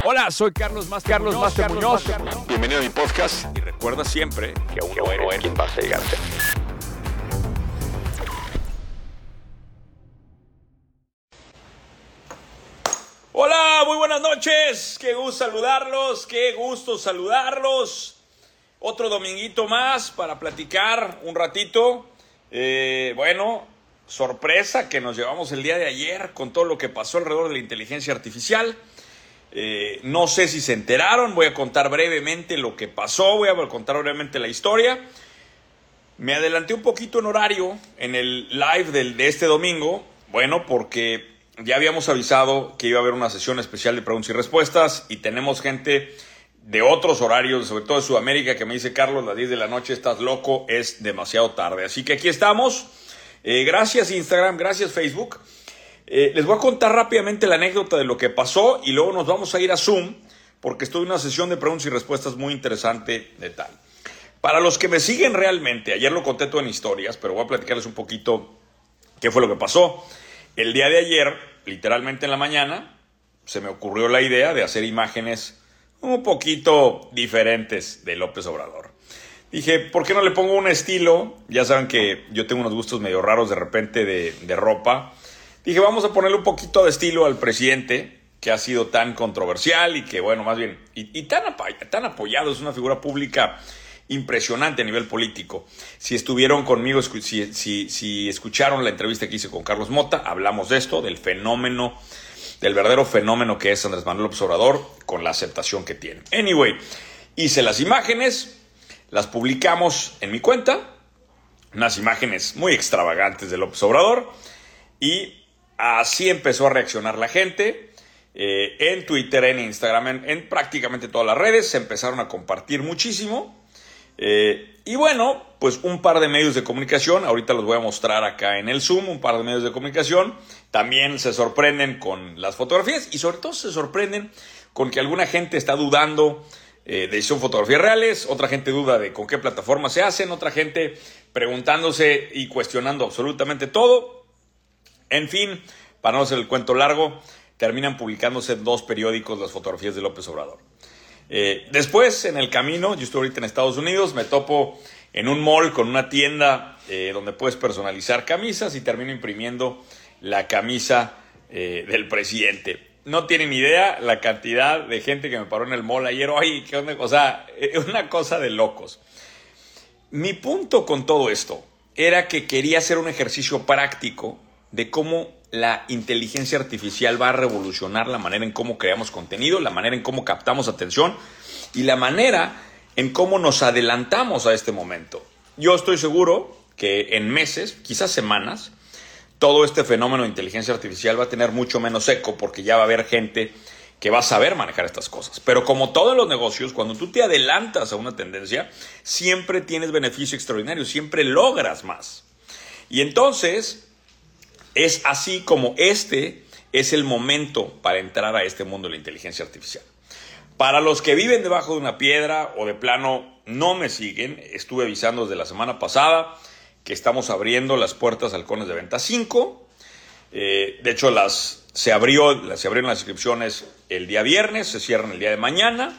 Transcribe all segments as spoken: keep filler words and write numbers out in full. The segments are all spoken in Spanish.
Hola, soy Carlos Master Carlos Muñoz. Master Muñoz. Muñoz. Bienvenido a mi podcast. Y recuerda siempre que aún no eres quien vas a llegar a ser. Hola, muy buenas noches. Qué gusto saludarlos, qué gusto saludarlos. Otro dominguito más para platicar un ratito. Eh, bueno, sorpresa que nos llevamos el día de ayer con todo lo que pasó alrededor de la inteligencia artificial. Eh, no sé si se enteraron, voy a contar brevemente lo que pasó, voy a contar brevemente la historia. Me adelanté un poquito en horario en el live del, de este domingo, bueno, porque ya habíamos avisado que iba a haber una sesión especial de preguntas y respuestas y tenemos gente de otros horarios, sobre todo de Sudamérica, que me dice: Carlos, las diez de la noche, estás loco, es demasiado tarde. Así que aquí estamos. Eh, gracias Instagram, gracias Facebook. Eh, les voy a contar rápidamente la anécdota de lo que pasó y luego nos vamos a ir a Zoom porque estoy en una sesión de preguntas y respuestas muy interesante de tal. Para los que me siguen realmente, ayer lo conté todo en historias, pero voy a platicarles un poquito qué fue lo que pasó. El día de ayer, literalmente en la mañana, se me ocurrió la idea de hacer imágenes un poquito diferentes de López Obrador. Dije, ¿por qué no le pongo un estilo? Ya saben que yo tengo unos gustos medio raros de repente de, de ropa. Dije, vamos a ponerle un poquito de estilo al presidente, que ha sido tan controversial y que, bueno, más bien, y, y tan, tan apoyado, es una figura pública impresionante a nivel político. Si estuvieron conmigo, si, si, si escucharon la entrevista que hice con Carlos Mota, hablamos de esto, del fenómeno, del verdadero fenómeno que es Andrés Manuel López Obrador, con la aceptación que tiene. Anyway, hice las imágenes, las publicamos en mi cuenta, unas imágenes muy extravagantes de López Obrador, y así empezó a reaccionar la gente. Eh, en Twitter, en Instagram, en, en prácticamente todas las redes, se empezaron a compartir muchísimo. Eh, y bueno, pues un par de medios de comunicación, ahorita los voy a mostrar acá en el Zoom, un par de medios de comunicación, también se sorprenden con las fotografías y sobre todo se sorprenden con que alguna gente está dudando eh, de si son fotografías reales, otra gente duda de con qué plataforma se hacen, otra gente preguntándose y cuestionando absolutamente todo. En fin, para no hacer el cuento largo, terminan publicándose en dos periódicos las fotografías de López Obrador. Eh, después, en el camino, yo estoy ahorita en Estados Unidos, me topo en un mall con una tienda eh, donde puedes personalizar camisas y termino imprimiendo la camisa eh, del presidente. No tienen idea la cantidad de gente que me paró en el mall ayer. Oye, qué onda, o sea, una cosa de locos. Mi punto con todo esto era que quería hacer un ejercicio práctico de cómo la inteligencia artificial va a revolucionar la manera en cómo creamos contenido, la manera en cómo captamos atención y la manera en cómo nos adelantamos a este momento. Yo estoy seguro que en meses, quizás semanas, todo este fenómeno de inteligencia artificial va a tener mucho menos eco porque ya va a haber gente que va a saber manejar estas cosas. Pero como todos los negocios, cuando tú te adelantas a una tendencia, siempre tienes beneficio extraordinario, siempre logras más. Y entonces es así como este es el momento para entrar a este mundo de la inteligencia artificial. Para los que viven debajo de una piedra o de plano no me siguen, estuve avisando desde la semana pasada que estamos abriendo las puertas Halcones de Venta cinco. Eh, de hecho, las, se, abrió, se abrieron las inscripciones el día viernes, se cierran el día de mañana.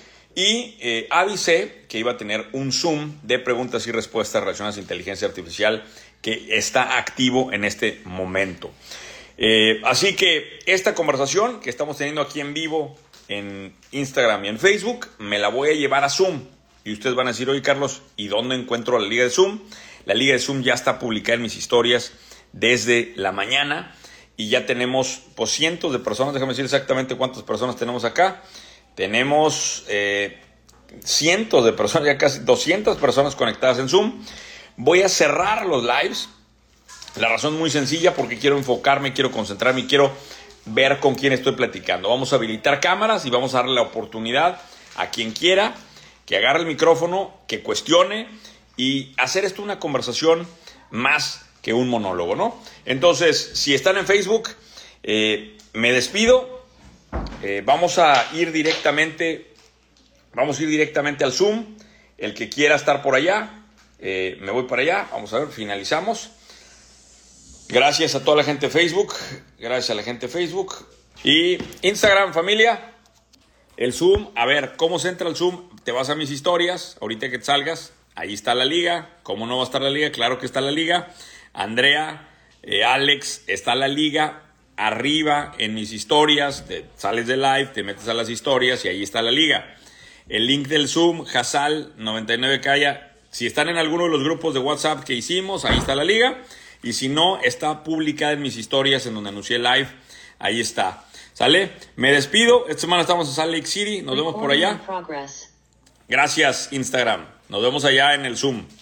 Y eh, avisé que iba a tener un Zoom de preguntas y respuestas relacionadas a inteligencia artificial que está activo en este momento. Eh, así que esta conversación que estamos teniendo aquí en vivo en Instagram y en Facebook, me la voy a llevar a Zoom. Y ustedes van a decir, oye Carlos, ¿y dónde encuentro la liga de Zoom? La liga de Zoom ya está publicada en mis historias desde la mañana y ya tenemos pues, cientos de personas. Déjame decir exactamente cuántas personas tenemos acá. Tenemos eh, cientos de personas, ya casi doscientas personas conectadas en Zoom. Voy a cerrar los lives. La razón es muy sencilla, porque quiero enfocarme, quiero concentrarme y quiero ver con quién estoy platicando. Vamos a habilitar cámaras y vamos a darle la oportunidad a quien quiera que agarre el micrófono, que cuestione y hacer esto una conversación más que un monólogo, ¿no? Entonces, si están en Facebook, eh, me despido. Eh, vamos a ir directamente, vamos a ir directamente al Zoom. El que quiera estar por allá, eh, me voy para allá. Vamos a ver, finalizamos. Gracias a toda la gente de Facebook, gracias a la gente de Facebook y Instagram, familia. El Zoom, a ver, ¿cómo se entra al Zoom? Te vas a mis historias, ahorita que te salgas, ahí está la liga. ¿Cómo no va a estar la liga? Claro que está la liga. Andrea, eh, Alex, está la liga. Arriba en mis historias, te sales de live, te metes a las historias y ahí está la liga. El link del Zoom, Hasal noventa y nueve Calla. Si están en alguno de los grupos de WhatsApp que hicimos, ahí está la liga. Y si no, está publicada en mis historias en donde anuncié live. Ahí está. ¿Sale? Me despido. Esta semana estamos en Salt Lake City. Nos vemos por allá. Gracias, Instagram. Nos vemos allá en el Zoom.